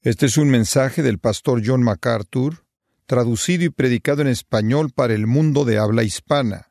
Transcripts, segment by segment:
Este es un mensaje del pastor John MacArthur, traducido y predicado en español para el mundo de habla hispana.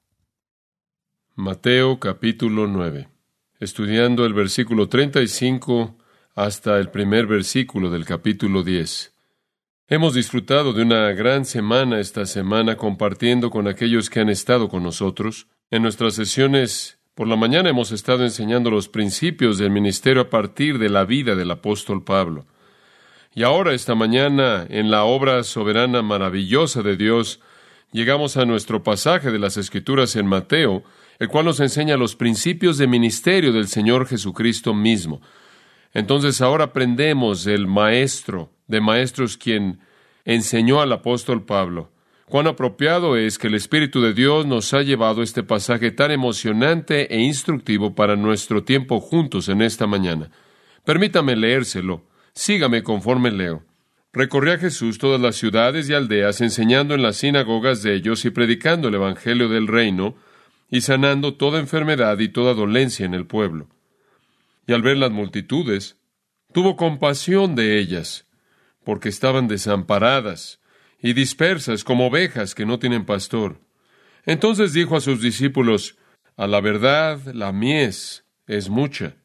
Mateo capítulo 9. Estudiando el versículo 35 hasta el primer versículo del capítulo 10. Hemos disfrutado de una gran semana esta semana compartiendo con aquellos que han estado con nosotros. En nuestras sesiones por la mañana hemos estado enseñando los principios del ministerio a partir de la vida del apóstol Pablo. Y ahora, esta mañana, en la obra soberana maravillosa de Dios, llegamos a nuestro pasaje de las Escrituras en Mateo, el cual nos enseña los principios de ministerio del Señor Jesucristo mismo. Entonces, ahora aprendemos del maestro de maestros quien enseñó al apóstol Pablo. Cuán apropiado es que el Espíritu de Dios nos ha llevado este pasaje tan emocionante e instructivo para nuestro tiempo juntos en esta mañana. Permítame leérselo. Sígame conforme leo. Recorría Jesús todas las ciudades y aldeas, enseñando en las sinagogas de ellos y predicando el evangelio del reino, y sanando toda enfermedad y toda dolencia en el pueblo. Y al ver las multitudes, tuvo compasión de ellas, porque estaban desamparadas y dispersas como ovejas que no tienen pastor. Entonces dijo a sus discípulos: a la verdad, la mies es mucha,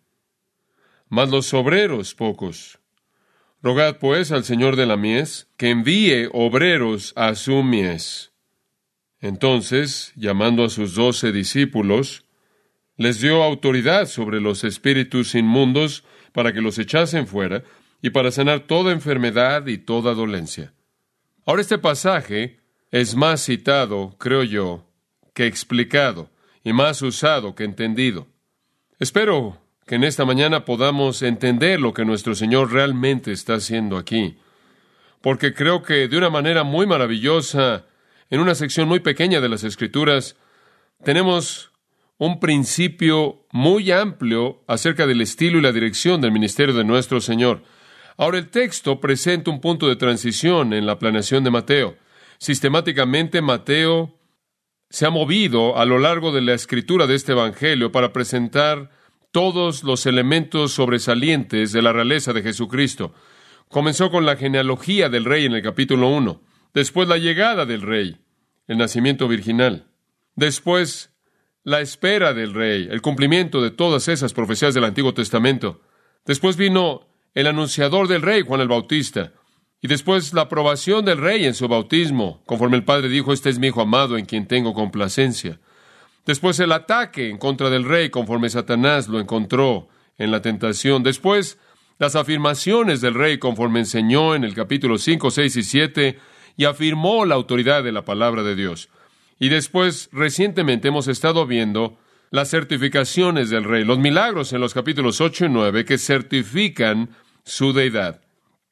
mas los obreros pocos. Rogad pues al Señor de la mies que envíe obreros a su mies. Entonces, llamando a sus 12 discípulos, les dio autoridad sobre los espíritus inmundos para que los echasen fuera y para sanar toda enfermedad y toda dolencia. Ahora este pasaje es más citado, creo yo, que explicado, y más usado que entendido. Espero que en esta mañana podamos entender lo que nuestro Señor realmente está haciendo aquí, porque creo que de una manera muy maravillosa, en una sección muy pequeña de las Escrituras, tenemos un principio muy amplio acerca del estilo y la dirección del ministerio de nuestro Señor. Ahora, el texto presenta un punto de transición en la planeación de Mateo. Sistemáticamente, Mateo se ha movido a lo largo de la escritura de este evangelio para presentar todos los elementos sobresalientes de la realeza de Jesucristo. Comenzó con la genealogía del rey en el capítulo 1. Después la llegada del rey, el nacimiento virginal. Después la espera del rey, el cumplimiento de todas esas profecías del Antiguo Testamento. Después vino el anunciador del rey, Juan el Bautista. Y después la aprobación del rey en su bautismo, conforme el Padre dijo: este es mi Hijo amado en quien tengo complacencia. Después el ataque en contra del rey, conforme Satanás lo encontró en la tentación. Después las afirmaciones del rey, conforme enseñó en el capítulo 5, 6 y 7, y afirmó la autoridad de la palabra de Dios. Y después, recientemente, hemos estado viendo las certificaciones del rey, los milagros en los capítulos 8 y 9 que certifican su deidad.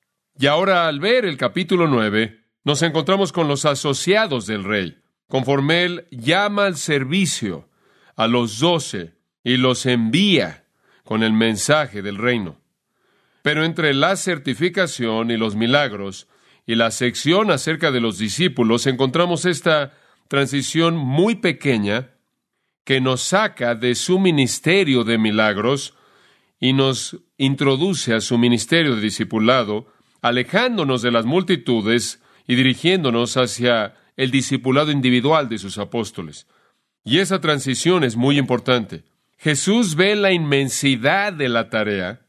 Y ahora, al ver el capítulo 9, nos encontramos con los asociados del rey, conforme él llama al servicio a los 12 y los envía con el mensaje del reino. Pero entre la certificación y los milagros y la sección acerca de los discípulos, encontramos esta transición muy pequeña que nos saca de su ministerio de milagros y nos introduce a su ministerio de discipulado, alejándonos de las multitudes y dirigiéndonos hacia el discipulado individual de sus apóstoles. Y esa transición es muy importante. Jesús ve la inmensidad de la tarea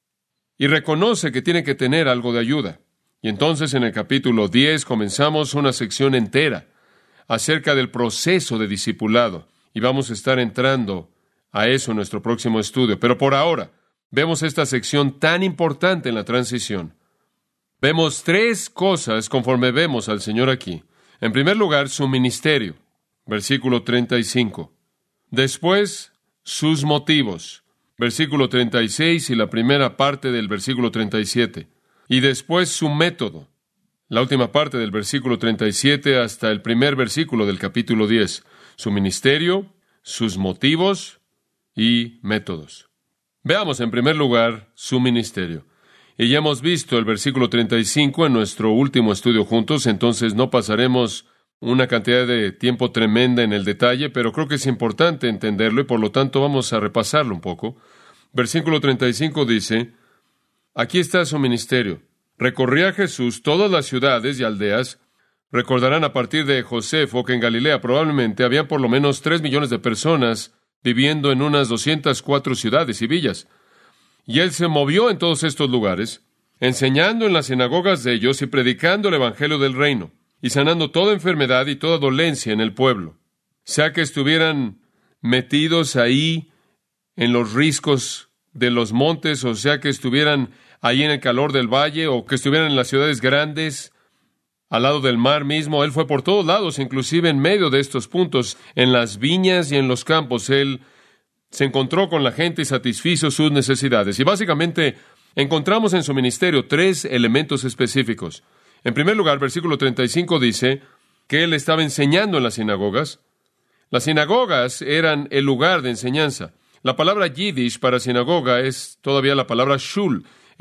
y reconoce que tiene que tener algo de ayuda. Y entonces en el capítulo 10 comenzamos una sección entera acerca del proceso de discipulado. Y vamos a estar entrando a eso en nuestro próximo estudio. Pero por ahora, vemos esta sección tan importante en la transición. Vemos 3 cosas conforme vemos al Señor aquí. En primer lugar, su ministerio, versículo 35. Después, sus motivos, versículo 36 y la primera parte del versículo 37. Y después su método, la última parte del versículo 37 hasta el primer versículo del capítulo 10. Su ministerio, sus motivos y métodos. Veamos en primer lugar su ministerio. Y ya hemos visto el versículo 35 en nuestro último estudio juntos, entonces no pasaremos una cantidad de tiempo tremenda en el detalle, pero creo que es importante entenderlo y por lo tanto vamos a repasarlo un poco. Versículo 35 dice: aquí está su ministerio. recorría Jesús todas las ciudades y aldeas. Recordarán a partir de Josefo que en Galilea probablemente había por lo menos 3 millones de personas viviendo en unas 204 ciudades y villas. Y él se movió en todos estos lugares, enseñando en las sinagogas de ellos y predicando el evangelio del reino, y sanando toda enfermedad y toda dolencia en el pueblo. Sea que estuvieran metidos ahí en los riscos de los montes, o sea que estuvieran ahí en el calor del valle, o que estuvieran en las ciudades grandes, al lado del mar mismo. Él fue por todos lados, inclusive en medio de estos puntos, en las viñas y en los campos. Él se encontró con la gente y satisfizo sus necesidades. Y básicamente encontramos en su ministerio 3 elementos específicos. En primer lugar, versículo 35 dice que él estaba enseñando en las sinagogas. Las sinagogas eran el lugar de enseñanza. La palabra yiddish para sinagoga es todavía la palabra shul,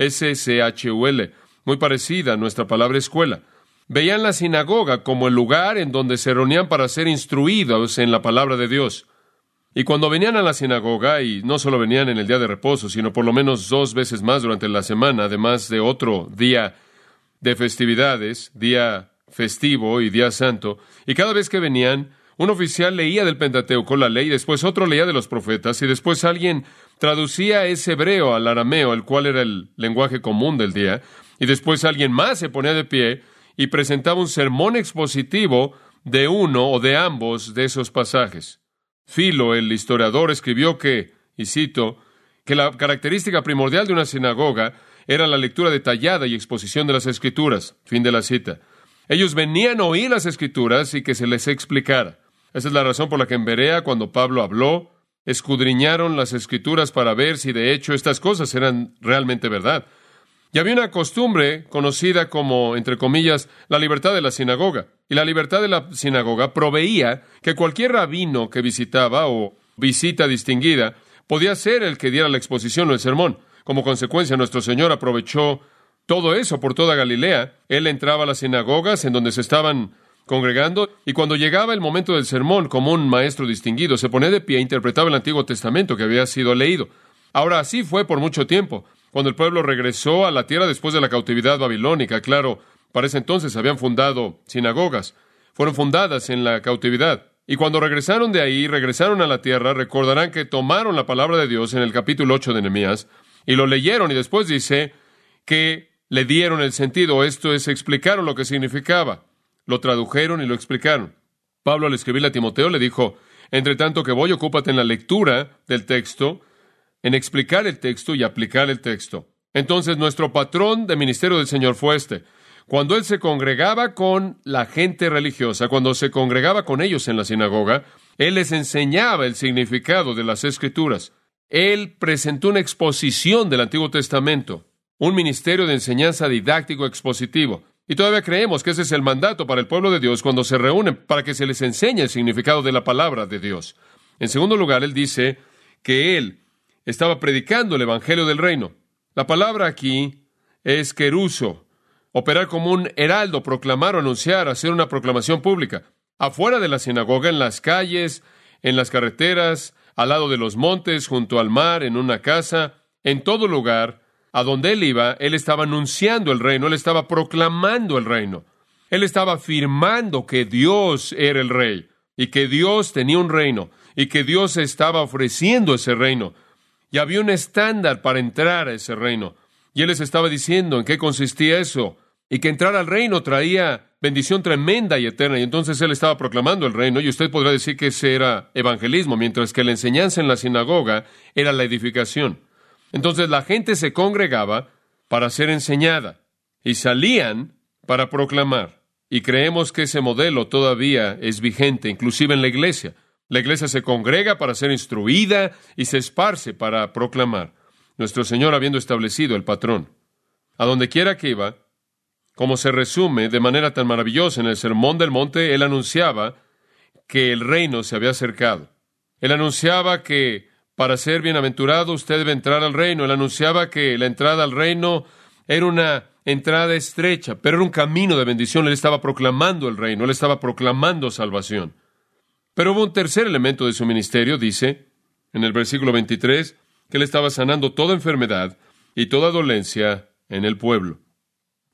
S-C-H-U-L, muy parecida a nuestra palabra escuela. Veían la sinagoga como el lugar en donde se reunían para ser instruidos en la palabra de Dios. Y cuando venían a la sinagoga, y no solo venían en el día de reposo, sino por lo menos 2 veces más durante la semana, además de otro día de festividades, día festivo y día santo, y cada vez que venían, un oficial leía del Pentateuco la ley, después otro leía de los profetas, y después alguien traducía ese hebreo al arameo, el cual era el lenguaje común del día, y después alguien más se ponía de pie y presentaba un sermón expositivo de uno o de ambos de esos pasajes. Filo, el historiador, escribió que, y cito, que la característica primordial de una sinagoga era la lectura detallada y exposición de las Escrituras. Fin de la cita. Ellos venían a oír las Escrituras y que se les explicara. Esa es la razón por la que en Berea, cuando Pablo habló, escudriñaron las Escrituras para ver si de hecho estas cosas eran realmente verdad. Y había una costumbre conocida como, entre comillas, la libertad de la sinagoga. Y la libertad de la sinagoga proveía que cualquier rabino que visitaba o visita distinguida podía ser el que diera la exposición o el sermón. Como consecuencia, nuestro Señor aprovechó todo eso por toda Galilea. Él entraba a las sinagogas en donde se estaban congregando, y cuando llegaba el momento del sermón, como un maestro distinguido, se ponía de pie e interpretaba el Antiguo Testamento que había sido leído. Ahora, así fue por mucho tiempo. Cuando el pueblo regresó a la tierra después de la cautividad babilónica, claro, para ese entonces habían fundado sinagogas. Fueron fundadas en la cautividad. Y cuando regresaron de ahí, regresaron a la tierra, recordarán que tomaron la palabra de Dios en el capítulo 8 de Nehemías, y lo leyeron, y después dice que le dieron el sentido, esto es, explicaron lo que significaba. Lo tradujeron y lo explicaron. Pablo, al escribirle a Timoteo, le dijo, entre tanto que voy, ocúpate en la lectura del texto, en explicar el texto y aplicar el texto. Entonces, nuestro patrón de ministerio del Señor fue este. Cuando Él se congregaba con la gente religiosa, cuando se congregaba con ellos en la sinagoga, Él les enseñaba el significado de las Escrituras. Él presentó una exposición del Antiguo Testamento, un ministerio de enseñanza didáctico expositivo. Y todavía creemos que ese es el mandato para el pueblo de Dios cuando se reúnen para que se les enseñe el significado de la palabra de Dios. En segundo lugar, Él dice que Él estaba predicando el evangelio del reino. La palabra aquí es keruso, operar como un heraldo, proclamar o anunciar, hacer una proclamación pública. Afuera de la sinagoga, en las calles, en las carreteras, al lado de los montes, junto al mar, en una casa, en todo lugar, a donde Él iba, Él estaba anunciando el reino, Él estaba proclamando el reino. Él estaba afirmando que Dios era el rey, y que Dios tenía un reino, y que Dios estaba ofreciendo ese reino. Y había un estándar para entrar a ese reino. Y Él les estaba diciendo en qué consistía eso, y que entrar al reino traía bendición tremenda y eterna. Y entonces Él estaba proclamando el reino, y usted podrá decir que ese era evangelismo, mientras que la enseñanza en la sinagoga era la edificación. Entonces la gente se congregaba para ser enseñada, y salían para proclamar. Y creemos que ese modelo todavía es vigente, inclusive en la iglesia. La iglesia se congrega para ser instruida y se esparce para proclamar. Nuestro Señor habiendo establecido el patrón. A donde quiera que iba, como se resume de manera tan maravillosa en el Sermón del Monte, Él anunciaba que el reino se había acercado. Él anunciaba que para ser bienaventurado usted debe entrar al reino. Él anunciaba que la entrada al reino era una entrada estrecha, pero era un camino de bendición. Él estaba proclamando el reino, Él estaba proclamando salvación. Pero hubo un tercer elemento de su ministerio, dice, en el versículo 23, que Él estaba sanando toda enfermedad y toda dolencia en el pueblo.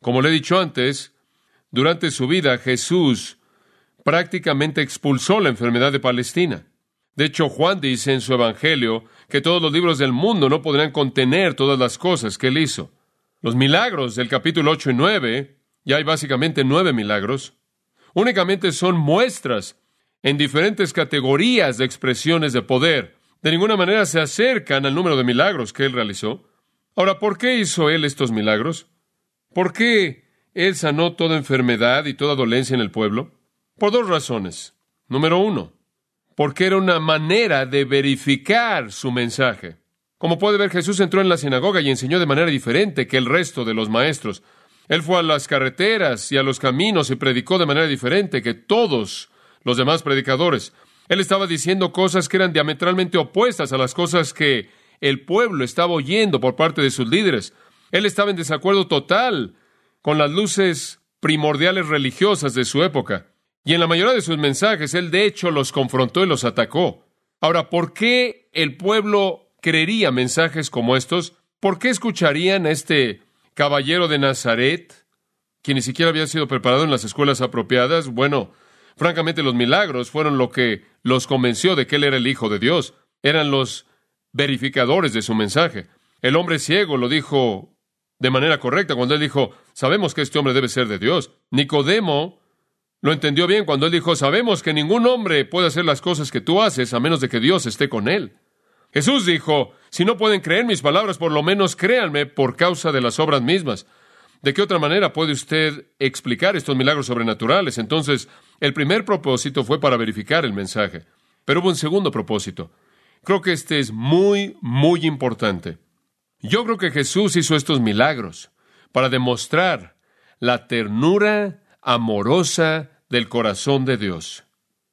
Como le he dicho antes, durante su vida Jesús prácticamente expulsó la enfermedad de Palestina. De hecho, Juan dice en su Evangelio que todos los libros del mundo no podrán contener todas las cosas que él hizo. Los milagros del capítulo 8 y 9, y hay básicamente 9 milagros, únicamente son muestras en diferentes categorías de expresiones de poder. De ninguna manera se acercan al número de milagros que él realizó. Ahora, ¿por qué hizo él estos milagros? ¿Por qué él sanó toda enfermedad y toda dolencia en el pueblo? Por 2 razones. Número 1, porque era una manera de verificar su mensaje. Como puede ver, Jesús entró en la sinagoga y enseñó de manera diferente que el resto de los maestros. Él fue a las carreteras y a los caminos y predicó de manera diferente que todos los demás predicadores. Él estaba diciendo cosas que eran diametralmente opuestas a las cosas que el pueblo estaba oyendo por parte de sus líderes. Él estaba en desacuerdo total con las luces primordiales religiosas de su época. Y en la mayoría de sus mensajes, él de hecho los confrontó y los atacó. Ahora, ¿por qué el pueblo creería mensajes como estos? ¿Por qué escucharían a este caballero de Nazaret, quien ni siquiera había sido preparado en las escuelas apropiadas? Bueno, francamente, los milagros fueron lo que los convenció de que él era el Hijo de Dios. Eran los verificadores de su mensaje. El hombre ciego lo dijo de manera correcta cuando él dijo, sabemos que este hombre debe ser de Dios. Nicodemo lo entendió bien cuando él dijo, sabemos que ningún hombre puede hacer las cosas que tú haces a menos de que Dios esté con él. Jesús dijo, si no pueden creer mis palabras, por lo menos créanme por causa de las obras mismas. ¿De qué otra manera puede usted explicar estos milagros sobrenaturales? Entonces, el primer propósito fue para verificar el mensaje. Pero hubo un segundo propósito. Creo que este es muy, muy importante. Yo creo que Jesús hizo estos milagros para demostrar la ternura amorosa del corazón de Dios.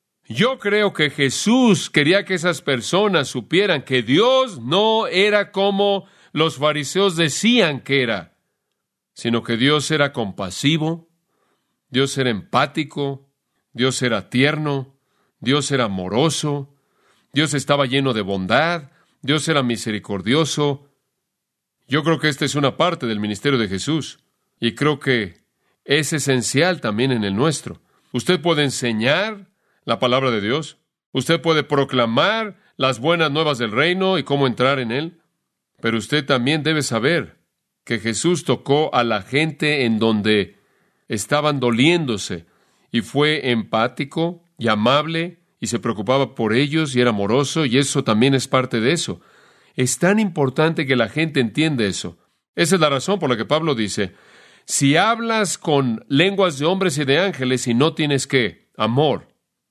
Yo creo que Jesús quería que esas personas supieran que Dios no era como los fariseos decían que era, sino que Dios era compasivo, Dios era empático, Dios era tierno, Dios era amoroso, Dios estaba lleno de bondad, Dios era misericordioso. Yo creo que esta es una parte del ministerio de Jesús, y creo que es esencial también en el nuestro. Usted puede enseñar la palabra de Dios. Usted puede proclamar las buenas nuevas del reino y cómo entrar en él. Pero usted también debe saber que Jesús tocó a la gente en donde estaban doliéndose y fue empático y amable y se preocupaba por ellos y era amoroso, y eso también es parte de eso. Es tan importante que la gente entienda eso. Esa es la razón por la que Pablo dice, si hablas con lenguas de hombres y de ángeles y no tienes ¿qué? Amor,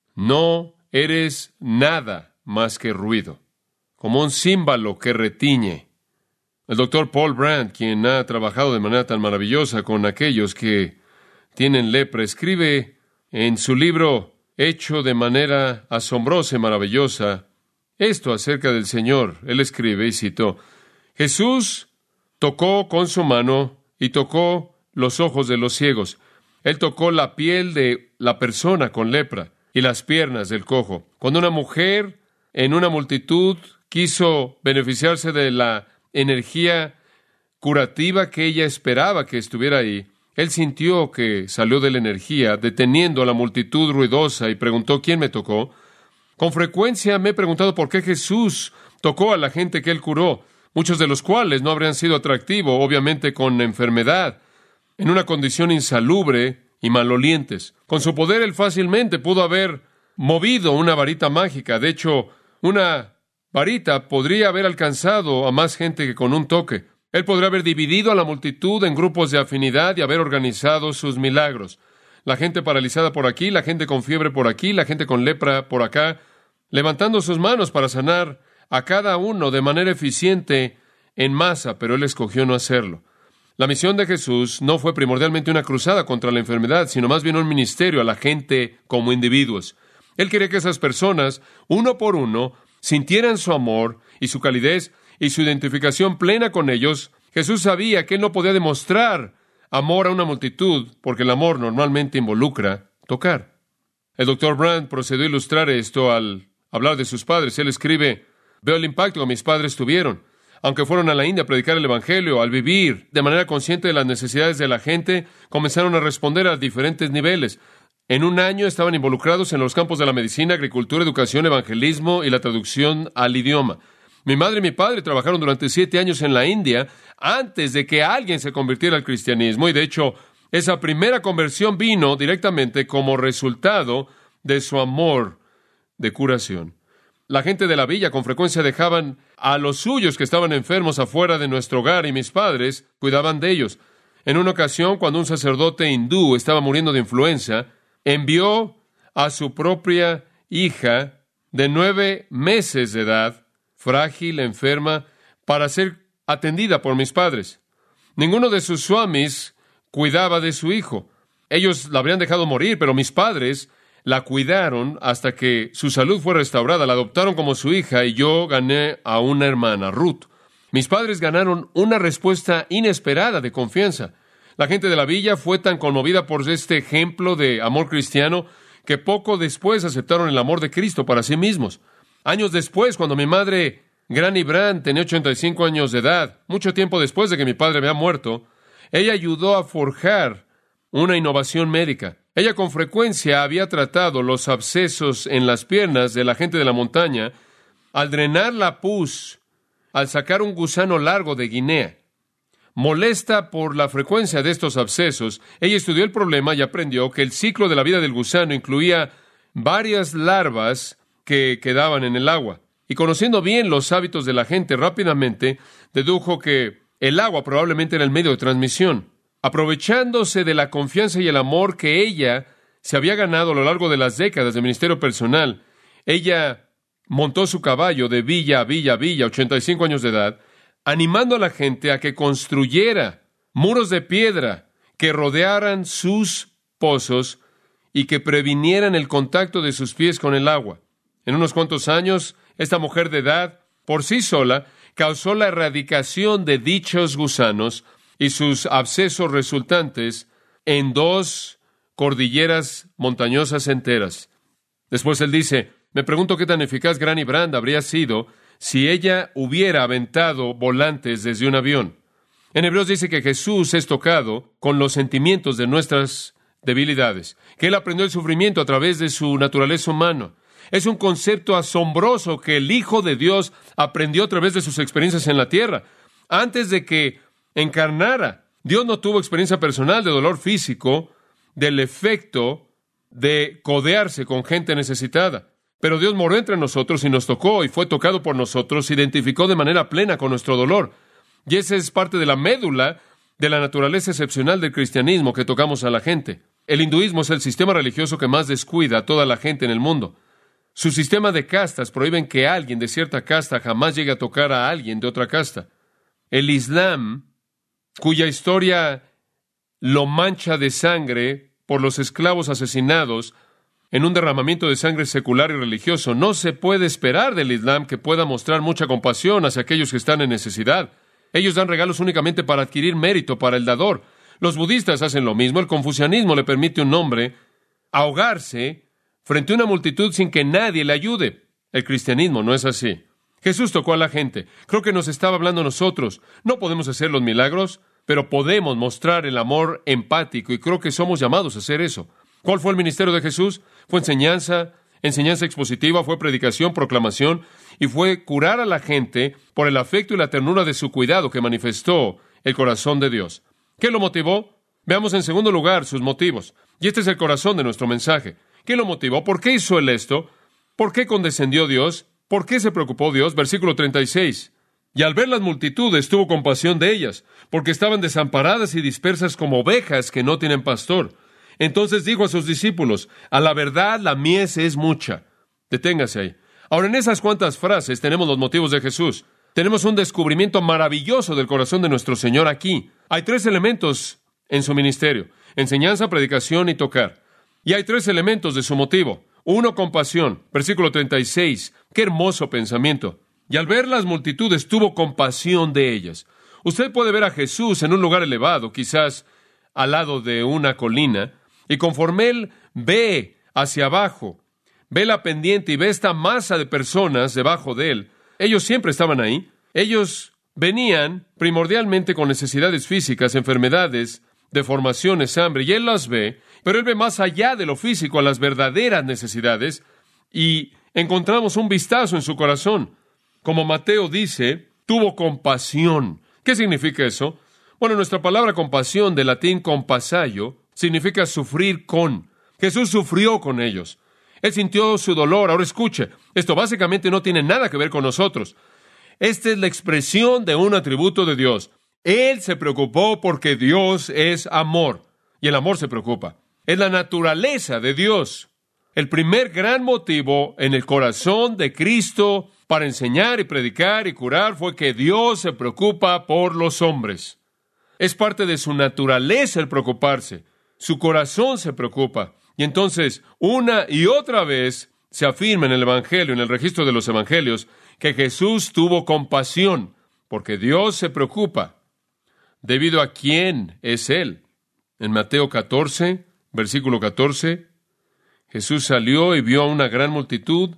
no eres nada más que ruido, como un címbalo que retiñe. El doctor Paul Brand, quien ha trabajado de manera tan maravillosa con aquellos que tienen lepra, escribe en su libro, hecho de manera asombrosa y maravillosa, esto acerca del Señor. Él escribe y citó, Jesús tocó con su mano y tocó los ojos de los ciegos. Él tocó la piel de la persona con lepra y las piernas del cojo. Cuando una mujer en una multitud quiso beneficiarse de la energía curativa que ella esperaba que estuviera ahí, él sintió que salió de la energía, deteniendo a la multitud ruidosa, y preguntó, ¿quién me tocó? Con frecuencia me he preguntado por qué Jesús tocó a la gente que él curó, muchos de los cuales no habrían sido atractivos, obviamente con enfermedad, en una condición insalubre y malolientes. Con su poder, él fácilmente pudo haber movido una varita mágica. De hecho, una varita podría haber alcanzado a más gente que con un toque. Él podría haber dividido a la multitud en grupos de afinidad y haber organizado sus milagros. La gente paralizada por aquí, la gente con fiebre por aquí, la gente con lepra por acá, levantando sus manos para sanar a cada uno de manera eficiente en masa, pero él escogió no hacerlo. La misión de Jesús no fue primordialmente una cruzada contra la enfermedad, sino más bien un ministerio a la gente como individuos. Él quería que esas personas, uno por uno, sintieran su amor y su calidez y su identificación plena con ellos. Jesús sabía que él no podía demostrar amor a una multitud, porque el amor normalmente involucra tocar. El Dr. Brand procedió a ilustrar esto al hablar de sus padres. Él escribe, veo el impacto que mis padres tuvieron. Aunque fueron a la India a predicar el Evangelio, al vivir de manera consciente de las necesidades de la gente, comenzaron a responder a diferentes niveles. En un año estaban involucrados en los campos de la medicina, agricultura, educación, evangelismo y la traducción al idioma. Mi madre y mi padre trabajaron durante 7 años en la India antes de que alguien se convirtiera al cristianismo, y de hecho, esa primera conversión vino directamente como resultado de su amor de curación. La gente de la villa con frecuencia dejaban a los suyos que estaban enfermos afuera de nuestro hogar y mis padres cuidaban de ellos. En una ocasión, cuando un sacerdote hindú estaba muriendo de influenza, envió a su propia hija de 9 meses de edad, frágil, enferma, para ser atendida por mis padres. Ninguno de sus swamis cuidaba de su hijo. Ellos la habrían dejado morir, pero mis padres la cuidaron hasta que su salud fue restaurada, la adoptaron como su hija y yo gané a una hermana, Ruth. Mis padres ganaron una respuesta inesperada de confianza. La gente de la villa fue tan conmovida por este ejemplo de amor cristiano que poco después aceptaron el amor de Cristo para sí mismos. Años después, cuando mi madre, Granny Brand, tenía 85 años de edad, mucho tiempo después de que mi padre había muerto, ella ayudó a forjar una innovación médica. Ella con frecuencia había tratado los abscesos en las piernas de la gente de la montaña al drenar la pus, al sacar un gusano largo de Guinea. Molesta por la frecuencia de estos abscesos, ella estudió el problema y aprendió que el ciclo de la vida del gusano incluía varias larvas que quedaban en el agua. Y conociendo bien los hábitos de la gente, rápidamente dedujo que el agua probablemente era el medio de transmisión. Aprovechándose de la confianza y el amor que ella se había ganado a lo largo de las décadas de ministerio personal, ella montó su caballo de villa a villa a villa, 85 años de edad, animando a la gente a que construyera muros de piedra que rodearan sus pozos y que previnieran el contacto de sus pies con el agua. En unos cuantos años, esta mujer de edad, por sí sola, causó la erradicación de dichos gusanos y sus abscesos resultantes en 2 cordilleras montañosas enteras. Después él dice, me pregunto qué tan eficaz Granny Brand habría sido si ella hubiera aventado volantes desde un avión. En Hebreos dice que Jesús es tocado con los sentimientos de nuestras debilidades, que Él aprendió el sufrimiento a través de su naturaleza humana. Es un concepto asombroso que el Hijo de Dios aprendió a través de sus experiencias en la tierra. Antes de que encarnara, Dios no tuvo experiencia personal de dolor físico, del efecto de codearse con gente necesitada. Pero Dios moró entre nosotros y nos tocó y fue tocado por nosotros, se identificó de manera plena con nuestro dolor. Y esa es parte de la médula de la naturaleza excepcional del cristianismo que tocamos a la gente. El hinduismo es el sistema religioso que más descuida a toda la gente en el mundo. Su sistema de castas prohíben que alguien de cierta casta jamás llegue a tocar a alguien de otra casta. El Islam, cuya historia lo mancha de sangre por los esclavos asesinados en un derramamiento de sangre secular y religioso, no se puede esperar del Islam que pueda mostrar mucha compasión hacia aquellos que están en necesidad. Ellos dan regalos únicamente para adquirir mérito para el dador. Los budistas hacen lo mismo. El confucianismo le permite a un hombre ahogarse frente a una multitud sin que nadie le ayude. El cristianismo no es así. Jesús tocó a la gente. Creo que nos estaba hablando a nosotros. No podemos hacer los milagros, pero podemos mostrar el amor empático y creo que somos llamados a hacer eso. ¿Cuál fue el ministerio de Jesús? Fue enseñanza expositiva, fue predicación, proclamación y fue curar a la gente por el afecto y la ternura de su cuidado que manifestó el corazón de Dios. ¿Qué lo motivó? Veamos en segundo lugar sus motivos. Y este es el corazón de nuestro mensaje. ¿Qué lo motivó? ¿Por qué hizo él esto? ¿Por qué condescendió Dios? ¿Por qué se preocupó Dios? Versículo 36. Y al ver las multitudes tuvo compasión de ellas, porque estaban desamparadas y dispersas como ovejas que no tienen pastor. Entonces dijo a sus discípulos, a la verdad la mies es mucha. Deténgase ahí. Ahora, en esas cuantas frases tenemos los motivos de Jesús. Tenemos un descubrimiento maravilloso del corazón de nuestro Señor aquí. Hay 3 elementos en su ministerio: enseñanza, predicación y tocar. Y hay 3 elementos de su motivo. 1, compasión. Versículo 36. ¡Qué hermoso pensamiento! Y al ver las multitudes tuvo compasión de ellas. Usted puede ver a Jesús en un lugar elevado, quizás al lado de una colina, y conforme Él ve hacia abajo, ve la pendiente y ve esta masa de personas debajo de Él. Ellos siempre estaban ahí. Ellos venían primordialmente con necesidades físicas, enfermedades, deformaciones, hambre, y Él las ve, pero Él ve más allá de lo físico, a las verdaderas necesidades, y encontramos un vistazo en su corazón. Como Mateo dice, tuvo compasión. ¿Qué significa eso? Bueno, nuestra palabra compasión, del latín compassaio, significa sufrir con. Jesús sufrió con ellos. Él sintió su dolor. Ahora escuche, esto básicamente no tiene nada que ver con nosotros. Esta es la expresión de un atributo de Dios. Él se preocupó porque Dios es amor, y el amor se preocupa. Es la naturaleza de Dios. El primer gran motivo en el corazón de Cristo para enseñar y predicar y curar fue que Dios se preocupa por los hombres. Es parte de su naturaleza el preocuparse. Su corazón se preocupa. Y entonces, una y otra vez, se afirma en el Evangelio, en el registro de los Evangelios, que Jesús tuvo compasión, porque Dios se preocupa. ¿Debido a quién es Él? En Mateo 14, versículo 14, Jesús salió y vio a una gran multitud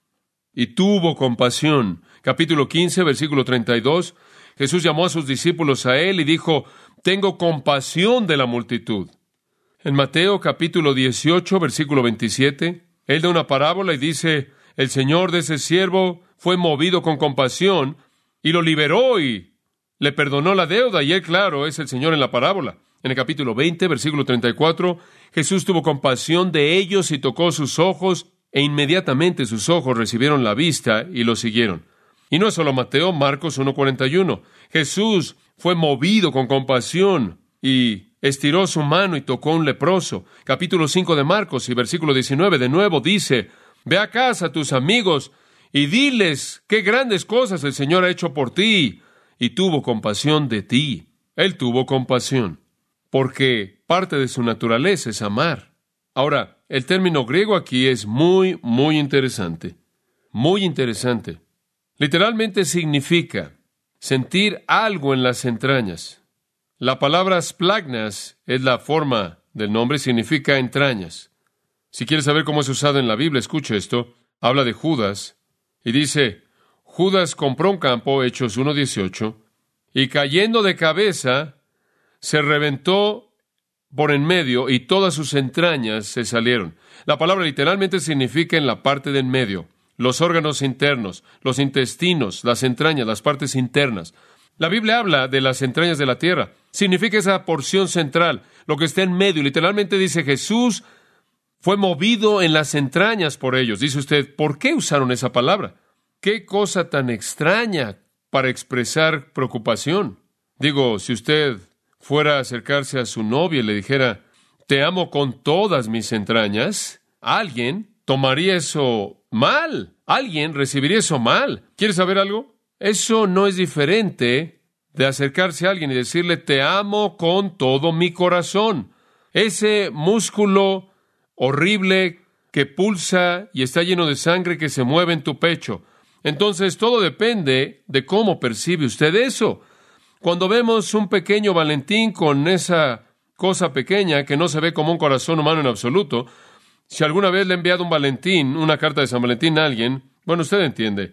y tuvo compasión. Capítulo 15, versículo 32, Jesús llamó a sus discípulos a Él y dijo, tengo compasión de la multitud. En Mateo capítulo 18, versículo 27, Él da una parábola y dice, el Señor de ese siervo fue movido con compasión y lo liberó y le perdonó la deuda. Y Él, claro, es el Señor en la parábola. En el capítulo 20, versículo 34, Jesús tuvo compasión de ellos y tocó sus ojos, e inmediatamente sus ojos recibieron la vista y lo siguieron. Y no es solo Mateo, Marcos 1:41. Jesús fue movido con compasión y estiró su mano y tocó a un leproso. Capítulo 5 de Marcos y versículo 19, de nuevo dice, ve a casa a tus amigos y diles qué grandes cosas el Señor ha hecho por ti, y tuvo compasión de ti. Él tuvo compasión, porque parte de su naturaleza es amar. Ahora, el término griego aquí es muy, muy interesante. Muy interesante. Literalmente significa sentir algo en las entrañas. La palabra splagnas es la forma del nombre, significa entrañas. Si quieres saber cómo es usado en la Biblia, escuche esto. Habla de Judas y dice, Judas compró un campo, Hechos 1:18, y cayendo de cabeza, se reventó por en medio y todas sus entrañas se salieron. La palabra literalmente significa en la parte de en medio, los órganos internos, los intestinos, las entrañas, las partes internas. La Biblia habla de las entrañas de la tierra. Significa esa porción central, lo que está en medio. Literalmente dice Jesús fue movido en las entrañas por ellos. Dice usted, ¿por qué usaron esa palabra? ¿Qué cosa tan extraña para expresar preocupación? Digo, si usted fuera a acercarse a su novia y le dijera, te amo con todas mis entrañas, alguien tomaría eso mal. Alguien recibiría eso mal. ¿Quieres saber algo? Eso no es diferente de acercarse a alguien y decirle, te amo con todo mi corazón. Ese músculo horrible que pulsa y está lleno de sangre que se mueve en tu pecho. Entonces, todo depende de cómo percibe usted eso. Cuando vemos un pequeño Valentín con esa cosa pequeña que no se ve como un corazón humano en absoluto, si alguna vez le ha enviado un Valentín, una carta de San Valentín a alguien, bueno, usted entiende.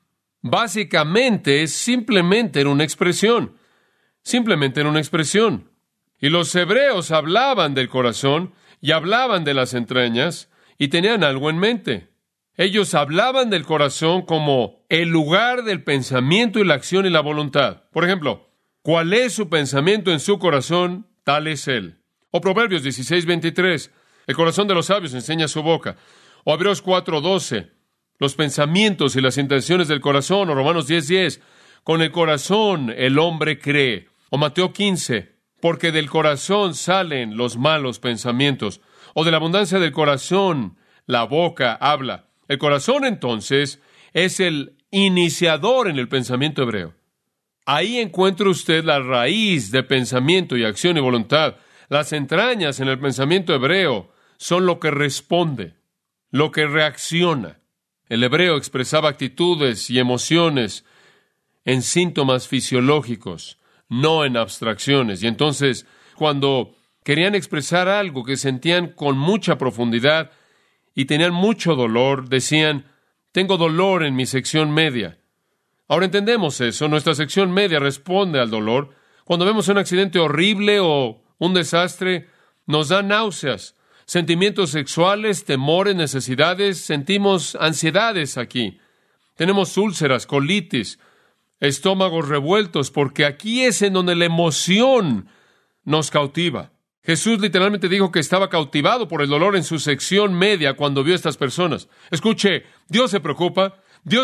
Básicamente, simplemente era una expresión. Simplemente era una expresión. Y los hebreos hablaban del corazón y hablaban de las entrañas y tenían algo en mente. Ellos hablaban del corazón como el lugar del pensamiento y la acción y la voluntad. Por ejemplo, ¿cuál es su pensamiento en su corazón? Tal es él. O Proverbios 16:23. El corazón de los sabios enseña su boca. O Hebreos 4:12. Los pensamientos y las intenciones del corazón. O Romanos 10:10. Con el corazón el hombre cree. O Mateo 15. Porque del corazón salen los malos pensamientos. O de la abundancia del corazón la boca habla. El corazón, entonces, es el iniciador en el pensamiento hebreo. Ahí encuentra usted la raíz de pensamiento y acción y voluntad. Las entrañas en el pensamiento hebreo son lo que responde, lo que reacciona. El hebreo expresaba actitudes y emociones en síntomas fisiológicos, no en abstracciones. Y entonces, cuando querían expresar algo que sentían con mucha profundidad, y tenían mucho dolor, decían, tengo dolor en mi sección media. Ahora entendemos eso. Nuestra sección media responde al dolor. Cuando vemos un accidente horrible o un desastre, nos da náuseas, sentimientos sexuales, temores, necesidades, sentimos ansiedades aquí. Tenemos úlceras, colitis, estómagos revueltos, porque aquí es en donde la emoción nos cautiva. Jesús literalmente dijo que estaba cautivado por el dolor en su sección media cuando vio a estas personas. Escuche, Dios se preocupa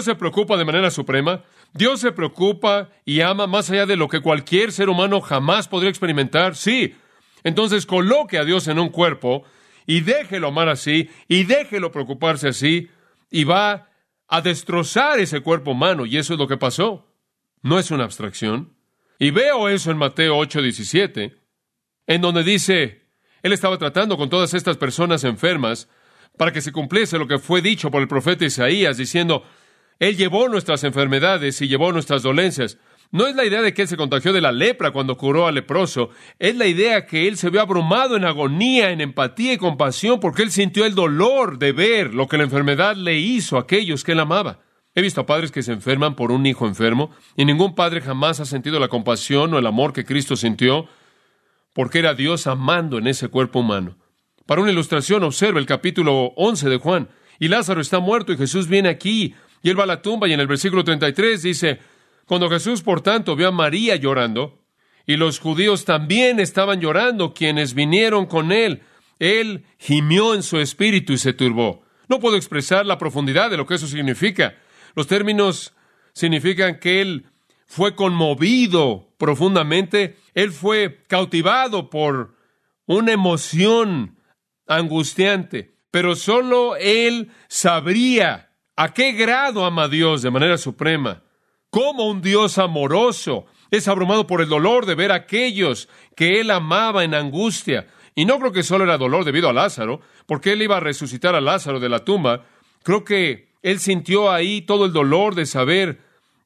de manera suprema, Dios se preocupa y ama más allá de lo que cualquier ser humano jamás podría experimentar. Sí, entonces coloque a Dios en un cuerpo y déjelo amar así, y déjelo preocuparse así, y va a destrozar ese cuerpo humano, y eso es lo que pasó. No es una abstracción. Y veo eso en Mateo 8:17, en donde dice, Él estaba tratando con todas estas personas enfermas para que se cumpliese lo que fue dicho por el profeta Isaías, diciendo, Él llevó nuestras enfermedades y llevó nuestras dolencias. No es la idea de que Él se contagió de la lepra cuando curó al leproso. Es la idea que Él se vio abrumado en agonía, en empatía y compasión, porque Él sintió el dolor de ver lo que la enfermedad le hizo a aquellos que Él amaba. He visto a padres que se enferman por un hijo enfermo, y ningún padre jamás ha sentido la compasión o el amor que Cristo sintió, porque era Dios amando en ese cuerpo humano. Para una ilustración, observa el capítulo 11 de Juan. Y Lázaro está muerto, y Jesús viene aquí, y Él va a la tumba, y en el versículo 33 dice, cuando Jesús, por tanto, vio a María llorando, y los judíos también estaban llorando, quienes vinieron con Él, Él gimió en su espíritu y se turbó. No puedo expresar la profundidad de lo que eso significa. Los términos significan que Él fue conmovido profundamente, Él fue cautivado por una emoción angustiante, pero solo Él sabría a qué grado ama a Dios de manera suprema. Cómo un Dios amoroso es abrumado por el dolor de ver a aquellos que Él amaba en angustia. Y no creo que solo era dolor debido a Lázaro, porque Él iba a resucitar a Lázaro de la tumba. Creo que Él sintió ahí todo el dolor de saber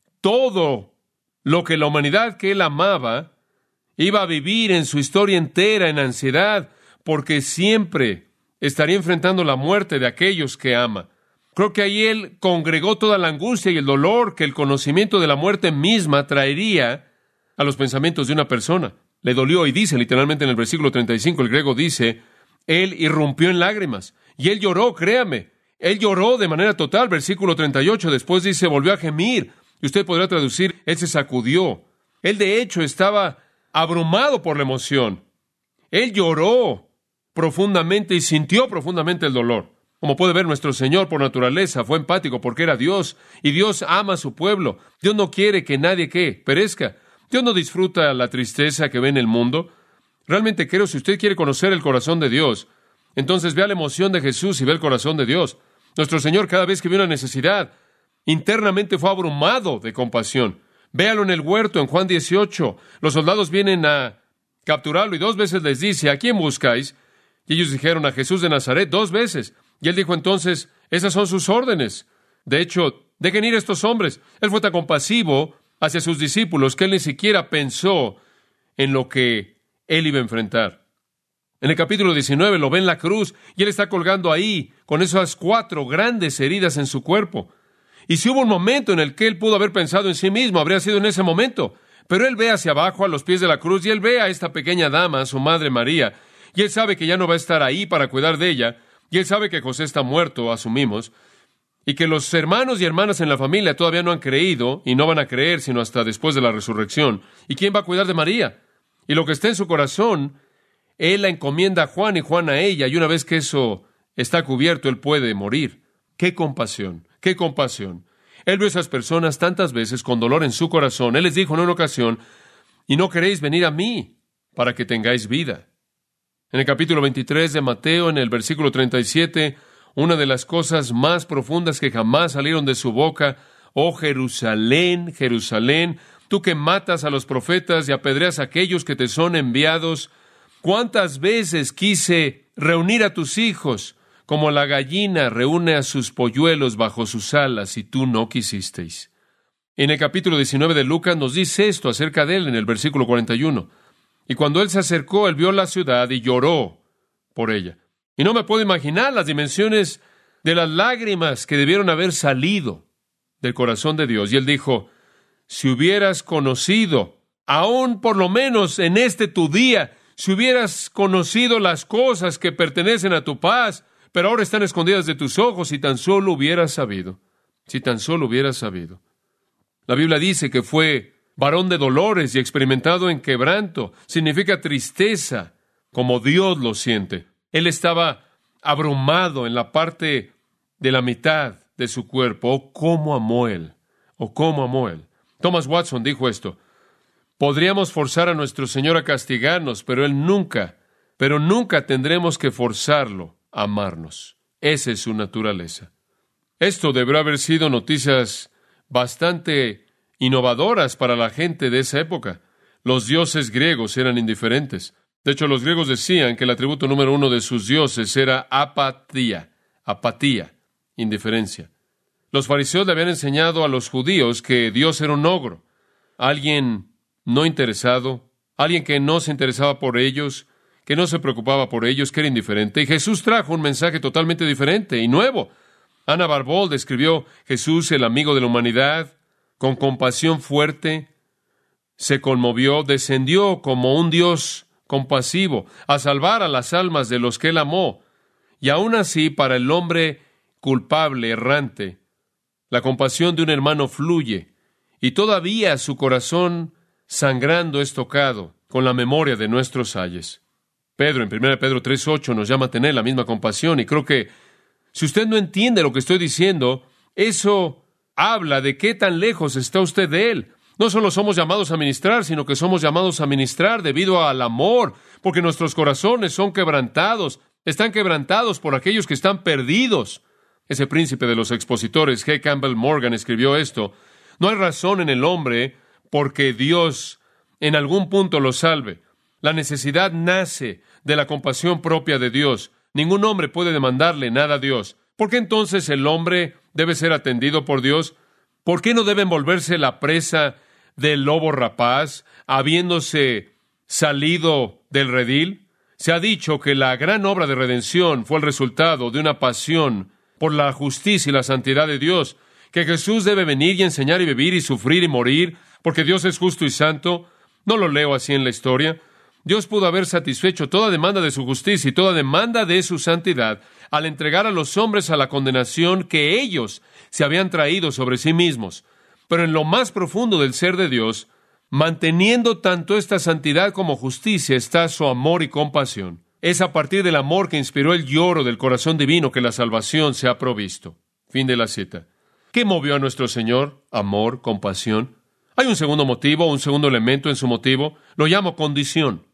todo lo que la humanidad que Él amaba iba a vivir en su historia entera en ansiedad, porque siempre estaría enfrentando la muerte de aquellos que ama. Creo que ahí Él congregó toda la angustia y el dolor que el conocimiento de la muerte misma traería a los pensamientos de una persona. Le dolió, y dice literalmente en el versículo 35, el griego dice, Él irrumpió en lágrimas, y Él lloró, créame, Él lloró de manera total. Versículo 38, después dice, volvió a gemir, y usted podrá traducir, Él se sacudió. Él de hecho estaba abrumado por la emoción. Él lloró profundamente y sintió profundamente el dolor. Como puede ver, nuestro Señor por naturaleza fue empático porque era Dios, y Dios ama a su pueblo. Dios no quiere que nadie perezca. Dios no disfruta la tristeza que ve en el mundo. Realmente creo, si usted quiere conocer el corazón de Dios, entonces vea la emoción de Jesús y ve el corazón de Dios. Nuestro Señor, cada vez que vio una necesidad, internamente fue abrumado de compasión. Véalo en el huerto, en Juan 18. Los soldados vienen a capturarlo y 2 veces les dice, ¿a quién buscáis? Y ellos dijeron, a Jesús de Nazaret, 2 veces. Y Él dijo entonces, esas son sus órdenes. De hecho, dejen ir a estos hombres. Él fue tan compasivo hacia sus discípulos que Él ni siquiera pensó en lo que Él iba a enfrentar. En el capítulo 19 lo ve en la cruz, y Él está colgando ahí con esas 4 grandes heridas en su cuerpo. Y si hubo un momento en el que Él pudo haber pensado en sí mismo, habría sido en ese momento. Pero Él ve hacia abajo, a los pies de la cruz, y Él ve a esta pequeña dama, su madre María, y Él sabe que ya no va a estar ahí para cuidar de ella, y Él sabe que José está muerto, asumimos, y que los hermanos y hermanas en la familia todavía no han creído, y no van a creer sino hasta después de la resurrección. ¿Y quién va a cuidar de María? Y lo que está en su corazón, Él la encomienda a Juan y Juan a ella, y una vez que eso está cubierto, Él puede morir. ¡Qué compasión! ¡Qué compasión! Él vio a esas personas tantas veces con dolor en su corazón. Él les dijo en una ocasión, y no queréis venir a mí para que tengáis vida. En el capítulo 23 de Mateo, en el versículo 37, una de las cosas más profundas que jamás salieron de su boca, oh Jerusalén, Jerusalén, tú que matas a los profetas y apedreas a aquellos que te son enviados, ¿cuántas veces quise reunir a tus hijos como la gallina reúne a sus polluelos bajo sus alas, y tú no quisisteis? En el capítulo 19 de Lucas nos dice esto acerca de Él en el versículo 41. Y cuando Él se acercó, Él vio la ciudad y lloró por ella. Y no me puedo imaginar las dimensiones de las lágrimas que debieron haber salido del corazón de Dios. Y Él dijo, si hubieras conocido, aún por lo menos en este tu día, si hubieras conocido las cosas que pertenecen a tu paz, pero ahora están escondidas de tus ojos, si tan solo hubieras sabido, si tan solo hubieras sabido. La Biblia dice que fue varón de dolores y experimentado en quebranto. Significa tristeza, como Dios lo siente. Él estaba abrumado en la parte de la mitad de su cuerpo. Oh, cómo amó él. Oh, cómo amó él. Thomas Watson dijo esto: podríamos forzar a nuestro Señor a castigarnos, pero nunca tendremos que forzarlo a amarnos. Esa es su naturaleza. Esto debió haber sido noticias bastante innovadoras para la gente de esa época. Los dioses griegos eran indiferentes. De hecho, los griegos decían que el atributo número 1 de sus dioses era apatía, indiferencia. Los fariseos le habían enseñado a los judíos que Dios era un ogro, alguien no interesado, alguien que no se interesaba por ellos, que no se preocupaba por ellos, que era indiferente. Y Jesús trajo un mensaje totalmente diferente y nuevo. Anna Barbauld describió Jesús, el amigo de la humanidad, con compasión fuerte, se conmovió, descendió como un Dios compasivo a salvar a las almas de los que él amó. Y aún así, para el hombre culpable, errante, la compasión de un hermano fluye, y todavía su corazón sangrando es tocado con la memoria de nuestros ayes. Pedro, en 1 Pedro 3:8, nos llama a tener la misma compasión, y creo que si usted no entiende lo que estoy diciendo, eso habla de qué tan lejos está usted de Él. No solo somos llamados a ministrar, sino que somos llamados a ministrar debido al amor, porque nuestros corazones son quebrantados, están quebrantados por aquellos que están perdidos. Ese príncipe de los expositores, G. Campbell Morgan, escribió esto: no hay razón en el hombre porque Dios en algún punto lo salve. La necesidad nace de la compasión propia de Dios. Ningún hombre puede demandarle nada a Dios. ¿Por qué entonces el hombre debe ser atendido por Dios? ¿Por qué no deben volverse la presa del lobo rapaz, habiéndose salido del redil? Se ha dicho que la gran obra de redención fue el resultado de una pasión por la justicia y la santidad de Dios, que Jesús debe venir y enseñar y vivir y sufrir y morir, porque Dios es justo y santo. No lo leo así en la historia. Dios pudo haber satisfecho toda demanda de su justicia y toda demanda de su santidad al entregar a los hombres a la condenación que ellos se habían traído sobre sí mismos. Pero en lo más profundo del ser de Dios, manteniendo tanto esta santidad como justicia, está su amor y compasión. Es a partir del amor que inspiró el lloro del corazón divino que la salvación se ha provisto. Fin de la cita. ¿Qué movió a nuestro Señor? Amor, compasión. Hay un segundo motivo, un segundo elemento en su motivo. Lo llamo condición.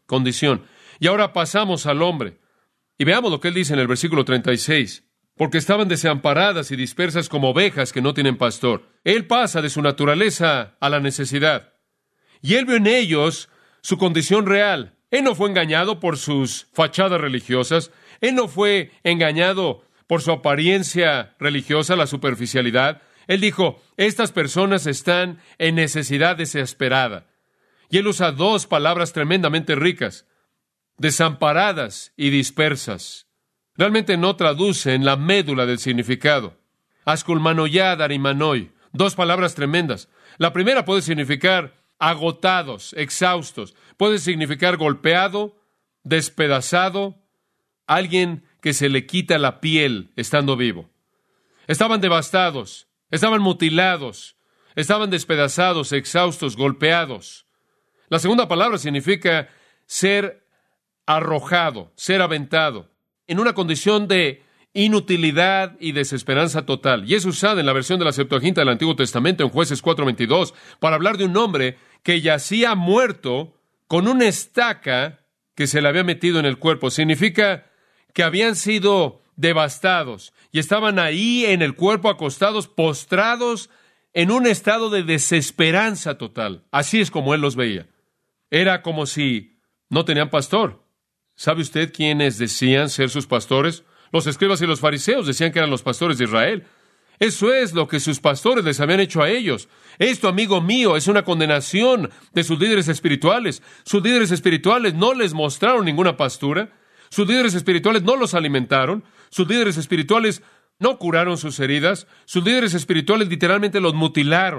Y ahora pasamos al hombre. Y veamos lo que él dice en el versículo 36. Porque estaban desamparadas y dispersas como ovejas que no tienen pastor. Él pasa de su naturaleza a la necesidad. Y él vio en ellos su condición real. Él no fue engañado por sus fachadas religiosas. Él no fue engañado por su apariencia religiosa, la superficialidad. Él dijo, estas personas están en necesidad desesperada. Y él usa dos palabras tremendamente ricas: desamparadas y dispersas. Realmente no traducen la médula del significado. Asculmanoyá, darimanoi. Dos palabras tremendas. La primera puede significar agotados, exhaustos. Puede significar golpeado, despedazado, alguien que se le quita la piel estando vivo. Estaban devastados, estaban mutilados, estaban despedazados, exhaustos, golpeados. La segunda palabra significa ser arrojado, ser aventado, en una condición de inutilidad y desesperanza total. Y es usada en la versión de la Septuaginta del Antiguo Testamento en Jueces 4:22 para hablar de un hombre que yacía muerto con una estaca que se le había metido en el cuerpo. Significa que habían sido devastados y estaban ahí en el cuerpo acostados, postrados, en un estado de desesperanza total. Así es como él los veía. Era como si no tenían pastor. ¿Sabe usted quiénes decían ser sus pastores? Los escribas y los fariseos decían que eran los pastores de Israel. Eso es lo que sus pastores les habían hecho a ellos. Esto, amigo mío, es una condenación de sus líderes espirituales. Sus líderes espirituales no les mostraron ninguna pastura. Sus líderes espirituales no los alimentaron. Sus líderes espirituales no curaron sus heridas. Sus líderes espirituales literalmente los mutilaron.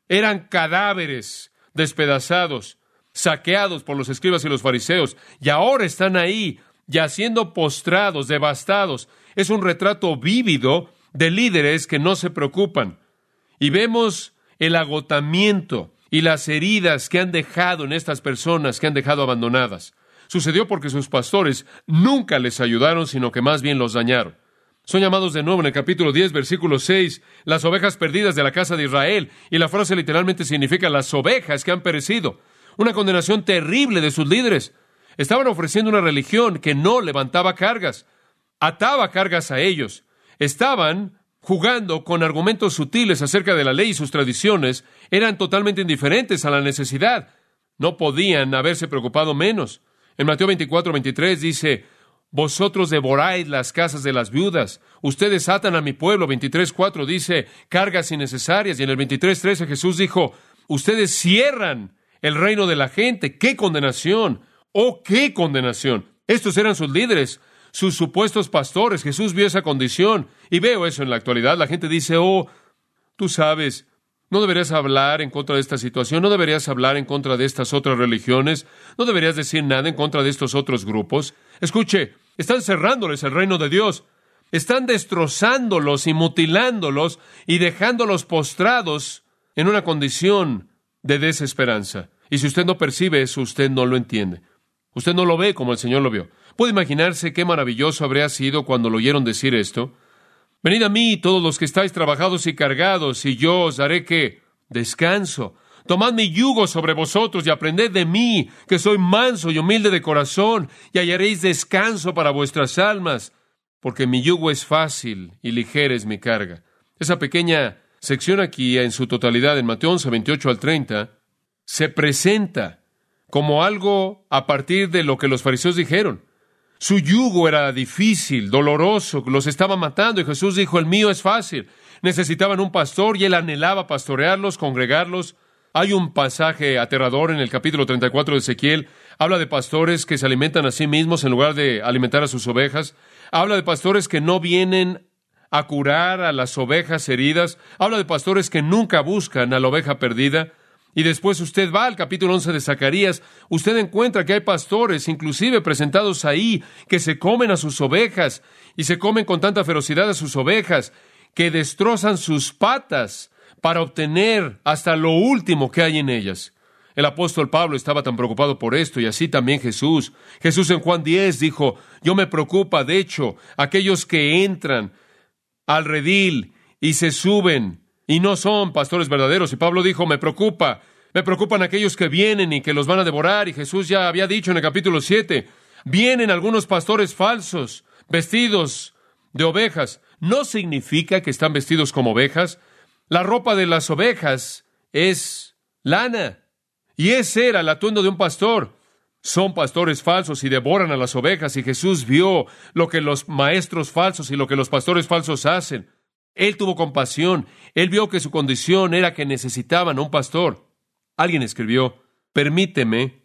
Eran cadáveres despedazados, saqueados por los escribas y los fariseos, y ahora están ahí, yaciendo postrados, devastados. Es un retrato vívido de líderes que no se preocupan. Y vemos el agotamiento y las heridas que han dejado en estas personas que han dejado abandonadas. Sucedió porque sus pastores nunca les ayudaron, sino que más bien los dañaron. Son llamados de nuevo en el capítulo 10, versículo 6, las ovejas perdidas de la casa de Israel, y la frase literalmente significa las ovejas que han perecido. Una condenación terrible de sus líderes. Estaban ofreciendo una religión que no levantaba cargas, ataba cargas a ellos. Estaban jugando con argumentos sutiles acerca de la ley y sus tradiciones. Eran totalmente indiferentes a la necesidad. No podían haberse preocupado menos. En Mateo 24, 23 dice: vosotros devoráis las casas de las viudas. Ustedes atan a mi pueblo. 23:4 dice cargas innecesarias. Y en el 23:13 Jesús dijo: ustedes cierran el reino de la gente. ¡Qué condenación! ¡Oh, qué condenación! Estos eran sus líderes, sus supuestos pastores. Jesús vio esa condición. Y veo eso en la actualidad. La gente dice: oh, tú sabes, no deberías hablar en contra de esta situación, no deberías hablar en contra de estas otras religiones, no deberías decir nada en contra de estos otros grupos. Escuche, están cerrándoles el reino de Dios. Están destrozándolos y mutilándolos y dejándolos postrados en una condición de desesperanza. Y si usted no percibe eso, usted no lo entiende. Usted no lo ve como el Señor lo vio. ¿Puede imaginarse qué maravilloso habría sido cuando lo oyeron decir esto? Venid a mí, todos los que estáis trabajados y cargados, y yo os daré ¿qué? Descanso. Tomad mi yugo sobre vosotros y aprended de mí, que soy manso y humilde de corazón, y hallaréis descanso para vuestras almas, porque mi yugo es fácil y ligera es mi carga. Esa pequeña sección aquí, en su totalidad, en Mateo 11, 28 al 30, se presenta como algo a partir de lo que los fariseos dijeron. Su yugo era difícil, doloroso, los estaba matando, y Jesús dijo: el mío es fácil. Necesitaban un pastor y él anhelaba pastorearlos, congregarlos. Hay un pasaje aterrador en el capítulo 34 de Ezequiel. Habla de pastores que se alimentan a sí mismos en lugar de alimentar a sus ovejas. Habla de pastores que no vienen a curar a las ovejas heridas. Habla de pastores que nunca buscan a la oveja perdida. Y después usted va al capítulo 11 de Zacarías, usted encuentra que hay pastores, inclusive presentados ahí, que se comen a sus ovejas, y se comen con tanta ferocidad a sus ovejas, que destrozan sus patas para obtener hasta lo último que hay en ellas. El apóstol Pablo estaba tan preocupado por esto, y así también Jesús. Jesús en Juan 10 dijo: yo me preocupa, de hecho, aquellos que entran al redil y se suben y no son pastores verdaderos. Y Pablo dijo: me preocupan aquellos que vienen y que los van a devorar. Y Jesús ya había dicho en el capítulo 7, vienen algunos pastores falsos, vestidos de ovejas. No significa que están vestidos como ovejas. La ropa de las ovejas es lana, y ese era el atuendo de un pastor. Son pastores falsos y devoran a las ovejas, y Jesús vio lo que los maestros falsos y lo que los pastores falsos hacen. Él tuvo compasión. Él vio que su condición era que necesitaban a un pastor. Alguien escribió: permíteme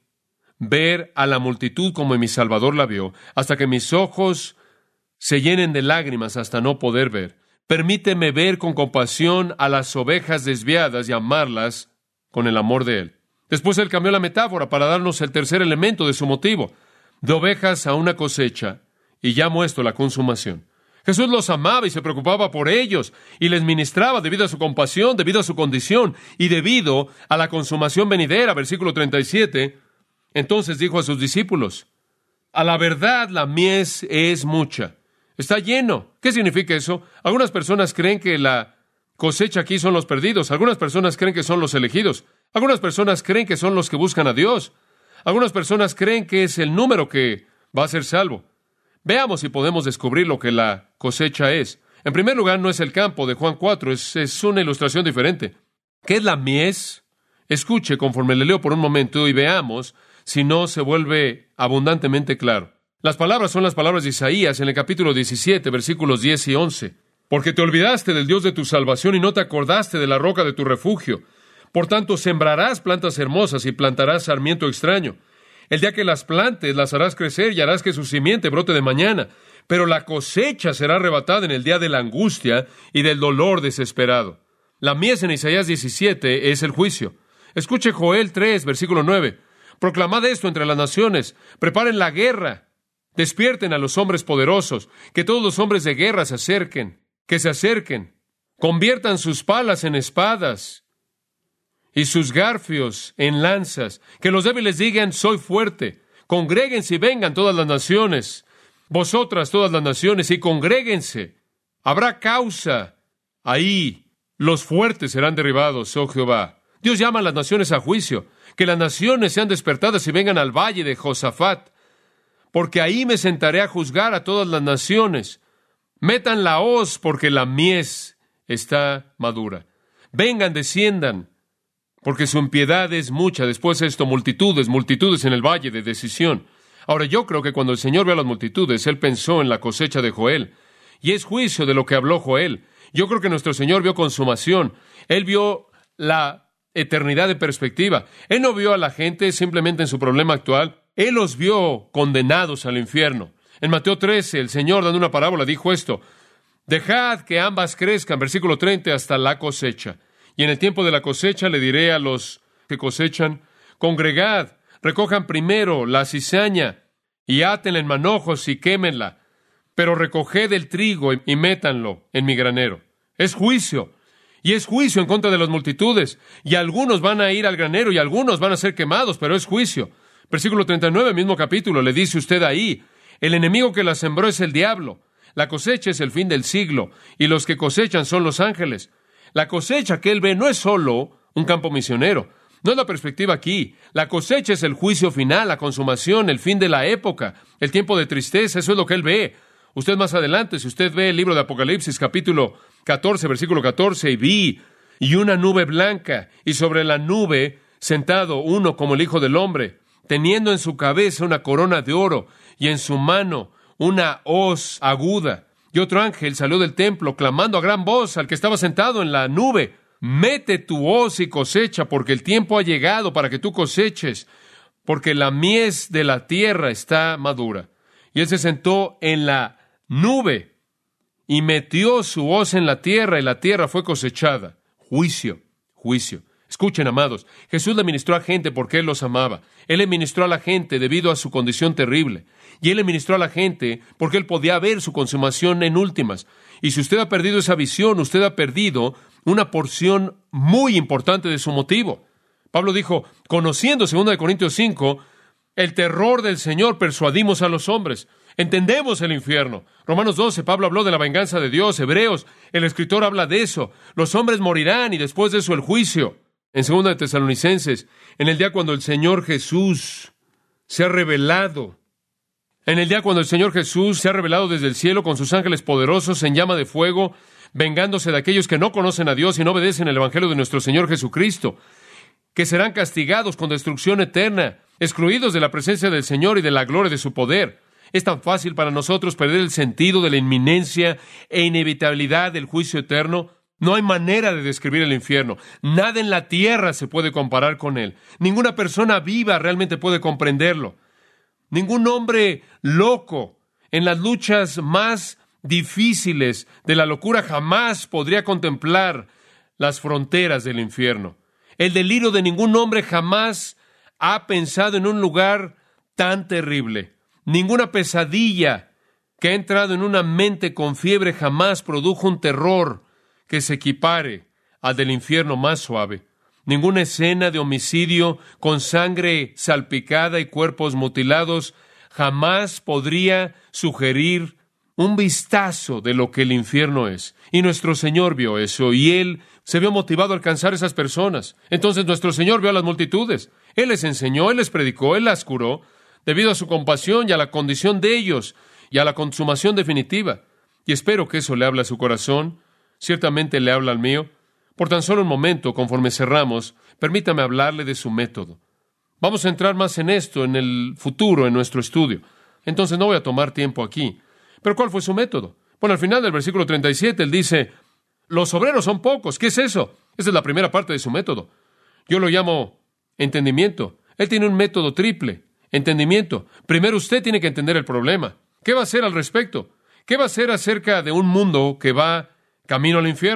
ver a la multitud como mi Salvador la vio, hasta que mis ojos se llenen de lágrimas hasta no poder ver. Permíteme ver con compasión a las ovejas desviadas y amarlas con el amor de Él. Después Él cambió la metáfora para darnos el tercer elemento de su motivo: de ovejas a una cosecha, y ya muestro la consumación. Jesús los amaba y se preocupaba por ellos, y les ministraba debido a su compasión, debido a su condición, y debido a la consumación venidera. Versículo 37, entonces dijo a sus discípulos: a la verdad la mies es mucha, está lleno. ¿Qué significa eso? Algunas personas creen que la cosecha aquí son los perdidos, algunas personas creen que son los elegidos, algunas personas creen que son los que buscan a Dios, algunas personas creen que es el número que va a ser salvo. Veamos si podemos descubrir lo que la cosecha es. En primer lugar, no es el campo de Juan 4, es una ilustración diferente. ¿Qué es la mies? Escuche conforme le leo por un momento y veamos si no se vuelve abundantemente claro. Las palabras son las palabras de Isaías en el capítulo 17, versículos 10 y 11. Porque te olvidaste del Dios de tu salvación y no te acordaste de la roca de tu refugio. Por tanto, sembrarás plantas hermosas y plantarás sarmiento extraño. El día que las plantes, las harás crecer y harás que su simiente brote de mañana. Pero la cosecha será arrebatada en el día de la angustia y del dolor desesperado. La mies en Isaías 17 es el juicio. Escuche Joel 3, versículo 9. Proclamad esto entre las naciones, preparen la guerra, despierten a los hombres poderosos, que todos los hombres de guerra se acerquen, conviertan sus palas en espadas y sus garfios en lanzas, que los débiles digan, soy fuerte, congréguense y vengan todas las naciones, vosotras todas las naciones, y congréguense, habrá causa, ahí los fuertes serán derribados, oh Jehová. Dios llama a las naciones a juicio, que las naciones sean despertadas y vengan al valle de Josafat, porque ahí me sentaré a juzgar a todas las naciones. Metan la hoz, porque la mies está madura. Vengan, desciendan, porque su impiedad es mucha. Después de esto, multitudes en el valle de decisión. Ahora, yo creo que cuando el Señor vio a las multitudes, Él pensó en la cosecha de Joel, y es juicio de lo que habló Joel. Yo creo que nuestro Señor vio consumación. Él vio la eternidad de perspectiva. Él no vio a la gente simplemente en su problema actual. Él los vio condenados al infierno. En Mateo 13, el Señor, dando una parábola, dijo esto: dejad que ambas crezcan, versículo 30, hasta la cosecha. Y en el tiempo de la cosecha le diré a los que cosechan, congregad, recojan primero la cizaña, y átenla en manojos y quémenla, pero recoged el trigo y métanlo en mi granero. Es juicio. Y es juicio en contra de las multitudes. Y algunos van a ir al granero y algunos van a ser quemados, pero es juicio. Versículo 39, mismo capítulo, le dice usted ahí, el enemigo que la sembró es el diablo. La cosecha es el fin del siglo, y los que cosechan son los ángeles. La cosecha que él ve no es solo un campo misionero. No es la perspectiva aquí. La cosecha es el juicio final, la consumación, el fin de la época, el tiempo de tristeza. Eso es lo que él ve. Usted más adelante, si usted ve el libro de Apocalipsis, capítulo 14, versículo 14, y vi, y una nube blanca, y sobre la nube, sentado uno como el Hijo del Hombre, teniendo en su cabeza una corona de oro, y en su mano una hoz aguda. Y otro ángel salió del templo, clamando a gran voz al que estaba sentado en la nube: mete tu hoz y cosecha, porque el tiempo ha llegado para que tú coseches, porque la mies de la tierra está madura. Y él se sentó en la nube y metió su hoz en la tierra, y la tierra fue cosechada. Juicio, juicio. Escuchen, amados, Jesús le ministró a gente porque Él los amaba. Él le ministró a la gente debido a su condición terrible. Y Él le ministró a la gente porque Él podía ver su consumación en últimas. Y si usted ha perdido esa visión, usted ha perdido una porción muy importante de su motivo. Pablo dijo, conociendo, 2 Corintios 5, el terror del Señor persuadimos a los hombres. Entendemos el infierno. Romanos 12, Pablo habló de la venganza de Dios. Hebreos, el escritor habla de eso. Los hombres morirán y después de eso el juicio. En 2 de Tesalonicenses, en el día cuando el Señor Jesús se ha revelado, desde el cielo con sus ángeles poderosos en llama de fuego, vengándose de aquellos que no conocen a Dios y no obedecen el evangelio de nuestro Señor Jesucristo, que serán castigados con destrucción eterna, excluidos de la presencia del Señor y de la gloria de su poder. Es tan fácil para nosotros perder el sentido de la inminencia e inevitabilidad del juicio eterno. No hay manera de describir el infierno. Nada en la tierra se puede comparar con él. Ninguna persona viva realmente puede comprenderlo. Ningún hombre loco en las luchas más difíciles de la locura jamás podría contemplar las fronteras del infierno. El delirio de ningún hombre jamás ha pensado en un lugar tan terrible. Ninguna pesadilla que ha entrado en una mente con fiebre jamás produjo un terror que se equipare al del infierno más suave. Ninguna escena de homicidio con sangre salpicada y cuerpos mutilados jamás podría sugerir un vistazo de lo que el infierno es. Y nuestro Señor vio eso, y Él se vio motivado a alcanzar a esas personas. Entonces nuestro Señor vio a las multitudes. Él les enseñó, Él les predicó, Él las curó, debido a su compasión y a la condición de ellos, y a la consumación definitiva. Y espero que eso le hable a su corazón. Ciertamente le habla al mío. Por tan solo un momento, conforme cerramos, permítame hablarle de su método. Vamos a entrar más en esto en el futuro, en nuestro estudio. Entonces no voy a tomar tiempo aquí. ¿Pero cuál fue su método? Bueno, al final del versículo 37, él dice, los obreros son pocos. ¿Qué es eso? Esa es la primera parte de su método. Yo lo llamo entendimiento. Él tiene un método triple. Entendimiento. Primero usted tiene que entender el problema. ¿Qué va a hacer al respecto? ¿Qué va a hacer acerca de un mundo que va camino al infierno?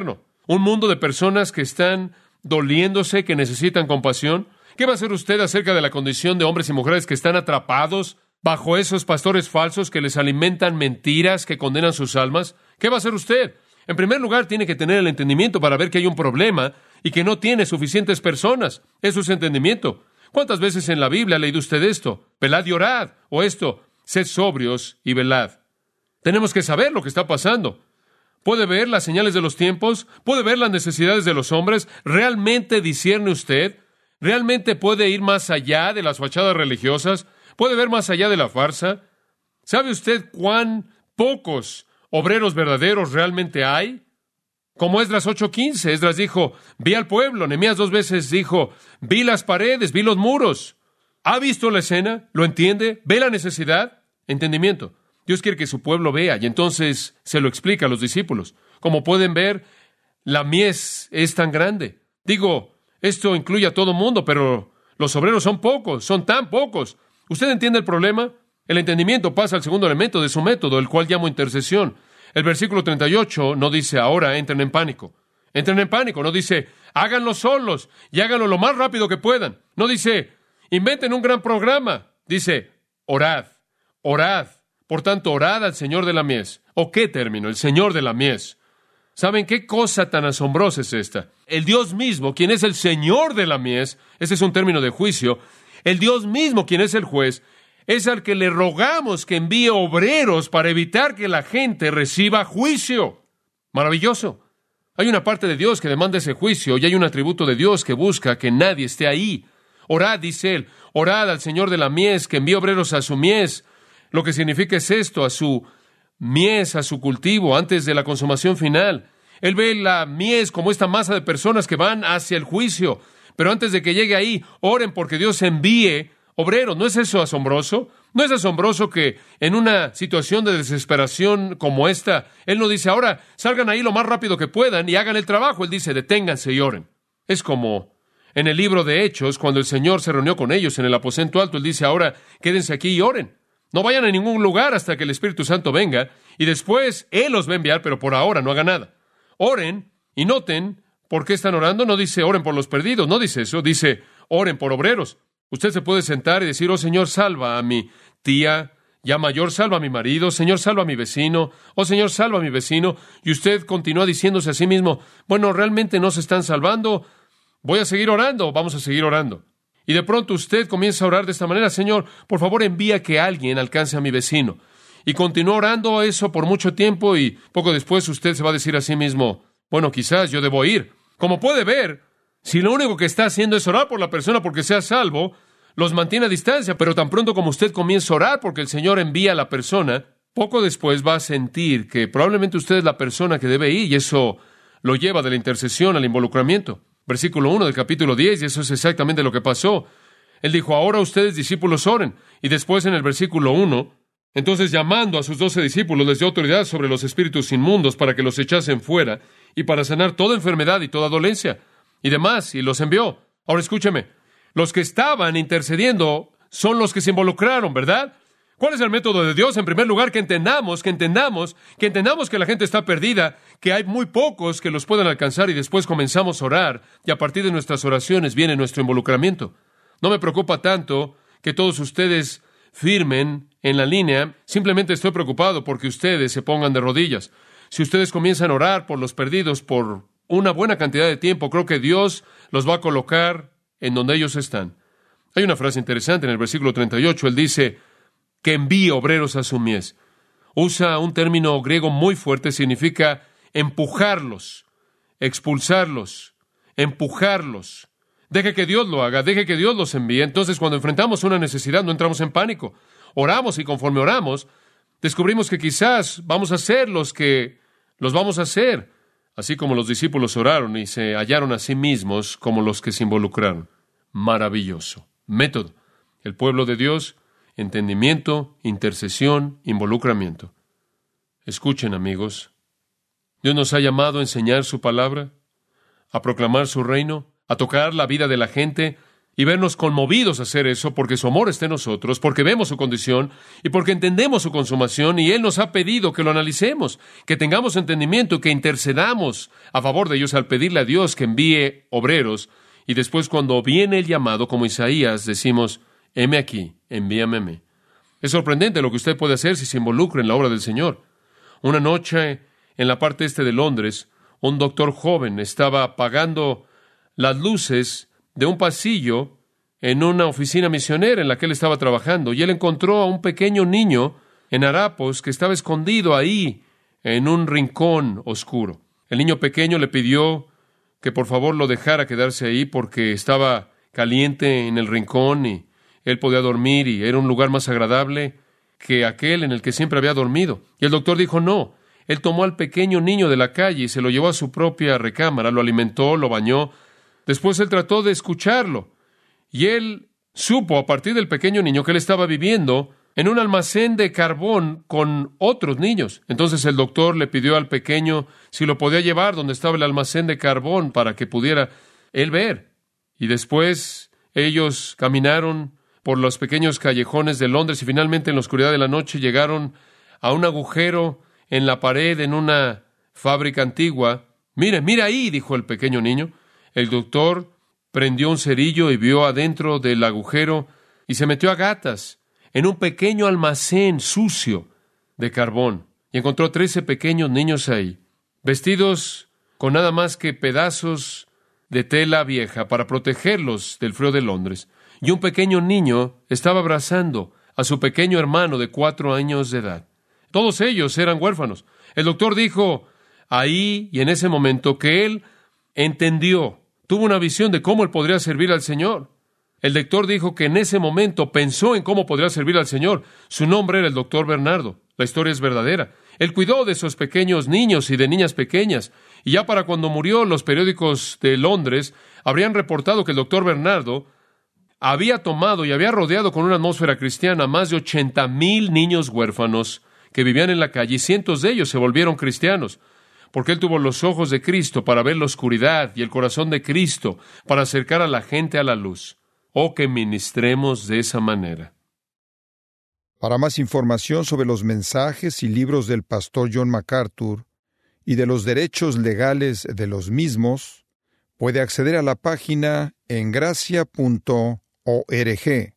Un mundo de personas que están doliéndose, que necesitan compasión. ¿Qué va a hacer usted acerca de la condición de hombres y mujeres que están atrapados bajo esos pastores falsos que les alimentan mentiras, que condenan sus almas? ¿Qué va a hacer usted? En primer lugar, tiene que tener el entendimiento para ver que hay un problema y que no tiene suficientes personas. Eso es entendimiento. ¿Cuántas veces en la Biblia ha leído usted esto? Velad y orad. O esto, sed sobrios y velad. Tenemos que saber lo que está pasando. ¿Puede ver las señales de los tiempos? ¿Puede ver las necesidades de los hombres? ¿Realmente discierne usted? ¿Realmente puede ir más allá de las fachadas religiosas? ¿Puede ver más allá de la farsa? ¿Sabe usted cuán pocos obreros verdaderos realmente hay? Como Esdras 8:15, Esdras dijo, vi al pueblo. Nehemías 2 veces dijo, vi las paredes, vi los muros. ¿Ha visto la escena? ¿Lo entiende? ¿Ve la necesidad? Entendimiento. Dios quiere que su pueblo vea, y entonces se lo explica a los discípulos. Como pueden ver, la mies es tan grande. Digo, esto incluye a todo mundo, pero los obreros son pocos, son tan pocos. ¿Usted entiende el problema? El entendimiento pasa al segundo elemento de su método, el cual llamo intercesión. El versículo 38 no dice, ahora entren en pánico. Entren en pánico, no dice, háganlo solos y háganlo lo más rápido que puedan. No dice, inventen un gran programa. Dice, orad, orad. Por tanto, orad al Señor de la mies. ¿O qué término? El Señor de la mies. ¿Saben qué cosa tan asombrosa es esta? El Dios mismo, quien es el Señor de la mies, ese es un término de juicio, el Dios mismo, quien es el juez, es al que le rogamos que envíe obreros para evitar que la gente reciba juicio. Maravilloso. Hay una parte de Dios que demanda ese juicio y hay un atributo de Dios que busca que nadie esté ahí. Orad, dice él, orad al Señor de la mies, que envíe obreros a su mies. Lo que significa es esto, a su mies, a su cultivo, antes de la consumación final. Él ve la mies como esta masa de personas que van hacia el juicio. Pero antes de que llegue ahí, oren porque Dios envíe obreros. ¿No es eso asombroso? ¿No es asombroso que en una situación de desesperación como esta, Él no dice, ahora salgan ahí lo más rápido que puedan y hagan el trabajo? Él dice, deténganse y oren. Es como en el libro de Hechos, cuando el Señor se reunió con ellos en el aposento alto, Él dice, ahora quédense aquí y oren. No vayan a ningún lugar hasta que el Espíritu Santo venga y después Él los va a enviar, pero por ahora no hagan nada. Oren y noten por qué están orando. No dice oren por los perdidos, no dice eso, dice oren por obreros. Usted se puede sentar y decir, oh Señor, salva a mi tía ya mayor, salva a mi marido, Señor, salva a mi vecino, oh Señor, salva a mi vecino. Y usted continúa diciéndose a sí mismo, bueno, realmente no se están salvando, voy a seguir orando, vamos a seguir orando. Y de pronto usted comienza a orar de esta manera, Señor, por favor envía que alguien alcance a mi vecino. Y continúa orando eso por mucho tiempo y poco después usted se va a decir a sí mismo, bueno, quizás yo debo ir. Como puede ver, si lo único que está haciendo es orar por la persona porque sea salvo, los mantiene a distancia, pero tan pronto como usted comienza a orar porque el Señor envía a la persona, poco después va a sentir que probablemente usted es la persona que debe ir y eso lo lleva de la intercesión al involucramiento. Versículo 1 del capítulo 10, y eso es exactamente lo que pasó. Él dijo, ahora ustedes discípulos oren. Y después en el versículo 1, entonces llamando a sus 12 discípulos les dio autoridad sobre los espíritus inmundos para que los echasen fuera y para sanar toda enfermedad y toda dolencia y demás, y los envió. Ahora escúcheme, los que estaban intercediendo son los que se involucraron, ¿verdad? ¿Cuál es el método de Dios? En primer lugar, que entendamos que la gente está perdida, que hay muy pocos que los puedan alcanzar y después comenzamos a orar y a partir de nuestras oraciones viene nuestro involucramiento. No me preocupa tanto que todos ustedes firmen en la línea, simplemente estoy preocupado porque ustedes se pongan de rodillas. Si ustedes comienzan a orar por los perdidos por una buena cantidad de tiempo, creo que Dios los va a colocar en donde ellos están. Hay una frase interesante en el versículo 38, él dice que envíe obreros a su mies. Usa un término griego muy fuerte, significa empujarlos, expulsarlos, empujarlos. Deje que Dios lo haga, deje que Dios los envíe. Entonces, cuando enfrentamos una necesidad, no entramos en pánico. Oramos y conforme oramos, descubrimos que quizás vamos a ser los que los vamos a hacer, así como los discípulos oraron y se hallaron a sí mismos como los que se involucraron. Maravilloso. Método. El pueblo de Dios, entendimiento, intercesión, involucramiento. Escuchen, amigos. Dios nos ha llamado a enseñar su palabra, a proclamar su reino, a tocar la vida de la gente y vernos conmovidos a hacer eso porque su amor está en nosotros, porque vemos su condición y porque entendemos su consumación, y Él nos ha pedido que lo analicemos, que tengamos entendimiento, que intercedamos a favor de ellos al pedirle a Dios que envíe obreros, y después cuando viene el llamado, como Isaías, decimos, heme aquí, envíame a mí. Es sorprendente lo que usted puede hacer si se involucra en la obra del Señor. Una noche en la parte este de Londres, un doctor joven estaba apagando las luces de un pasillo en una oficina misionera en la que él estaba trabajando, y él encontró a un pequeño niño en harapos que estaba escondido ahí en un rincón oscuro. El niño pequeño le pidió que por favor lo dejara quedarse ahí porque estaba caliente en el rincón y él podía dormir y era un lugar más agradable que aquel en el que siempre había dormido. Y el doctor dijo no. Él tomó al pequeño niño de la calle y se lo llevó a su propia recámara, lo alimentó, lo bañó. Después él trató de escucharlo, y él supo a partir del pequeño niño que él estaba viviendo en un almacén de carbón con otros niños. Entonces el doctor le pidió al pequeño si lo podía llevar donde estaba el almacén de carbón para que pudiera él ver. Y después ellos caminaron por los pequeños callejones de Londres y finalmente en la oscuridad de la noche llegaron a un agujero en la pared en una fábrica antigua. Mira ahí, dijo el pequeño niño. El doctor prendió un cerillo y vio adentro del agujero y se metió a gatas en un pequeño almacén sucio de carbón. Y encontró 13 pequeños niños ahí, vestidos con nada más que pedazos de tela vieja para protegerlos del frío de Londres. Y un pequeño niño estaba abrazando a su pequeño hermano de 4 años de edad. Todos ellos eran huérfanos. El doctor dijo ahí y en ese momento que él entendió, tuvo una visión de cómo él podría servir al Señor. El doctor dijo que en ese momento pensó en cómo podría servir al Señor. Su nombre era el doctor Bernardo. La historia es verdadera. Él cuidó de esos pequeños niños y de niñas pequeñas. Y ya para cuando murió, los periódicos de Londres habrían reportado que el doctor Bernardo había tomado y había rodeado con una atmósfera cristiana a más de 80,000 niños huérfanos que vivían en la calle, y cientos de ellos se volvieron cristianos, porque él tuvo los ojos de Cristo para ver la oscuridad y el corazón de Cristo para acercar a la gente a la luz. Oh, que ministremos de esa manera. Para más información sobre los mensajes y libros del pastor John MacArthur y de los derechos legales de los mismos, puede acceder a la página engracia.org.